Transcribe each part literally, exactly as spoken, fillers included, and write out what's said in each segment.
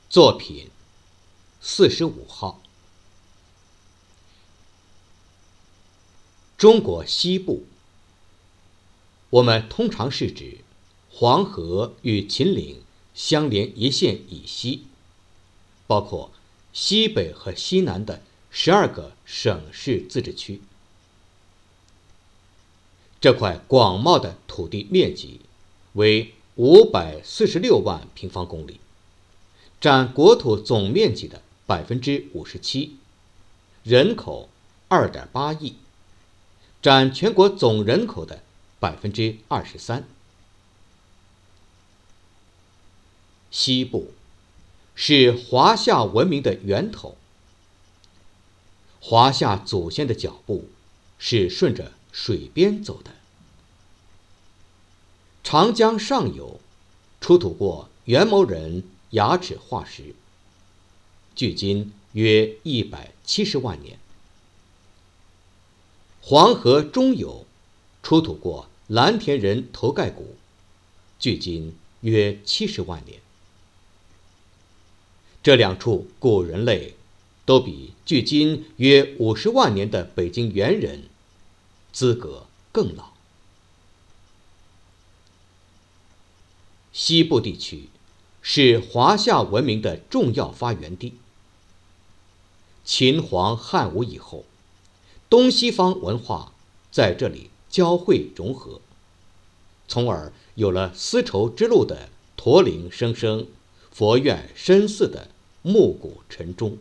作品四十五号。中国西部，我们通常是指黄河与秦岭相连一线以西，包括西北和西南的十二个省市自治区。这块广袤的土地面积为五百四十六万平方公里，占国土总面积的百分之五十七，人口二点八亿，占全国总人口的百分之二十三。西部是华夏文明的源头，华夏祖先的脚步是顺着水边走的。长江上游出土过元谋人牙齿化石，距今约一百七十万年。黄河中游出土过蓝田人头盖骨，距今约七十万年。这两处古人类都比距今约五十万年的北京猿人资格更老。西部地区是华夏文明的重要发源地。秦皇汉武以后，东西方文化在这里交汇融合，从而有了丝绸之路的驼铃声声，佛院深寺的暮鼓晨钟。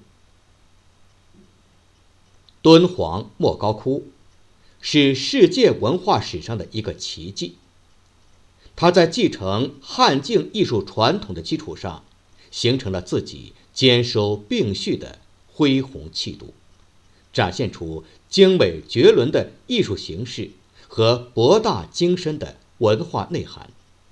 敦煌莫高窟是世界文化史上的一个奇迹，它在继承汉晋艺术传统的基础上，形成了自己兼收并蓄的恢宏气度，展现出精美绝伦的艺术形式和博大精深的文化内涵。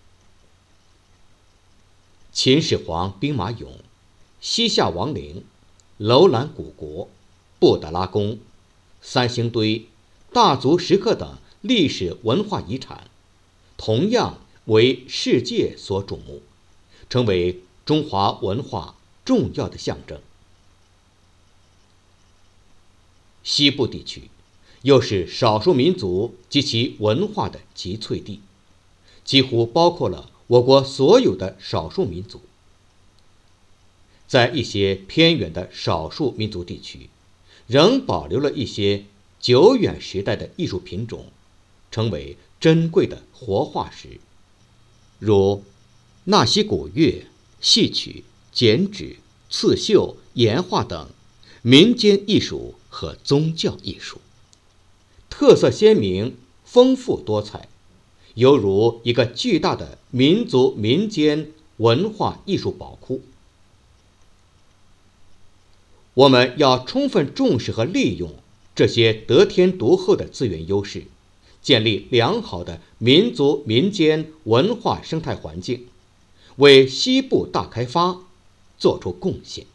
秦始皇兵马俑、西夏王陵、楼兰古国、布达拉宫、三星堆、大足石刻等历史文化遗产，同样为世界所瞩目，成为中华文化重要的象征。西部地区又是少数民族及其文化的集萃地，几乎包括了我国所有的少数民族。在一些偏远的少数民族地区，仍保留了一些久远时代的艺术品种，成为珍贵的活化石，如纳西古乐、戏曲、剪纸、刺绣、岩画等民间艺术和宗教艺术，特色鲜明，丰富多彩，犹如一个巨大的民族民间文化艺术宝库。我们要充分重视和利用这些得天独厚的资源优势，建立良好的民族民间文化生态环境，为西部大开发做出贡献。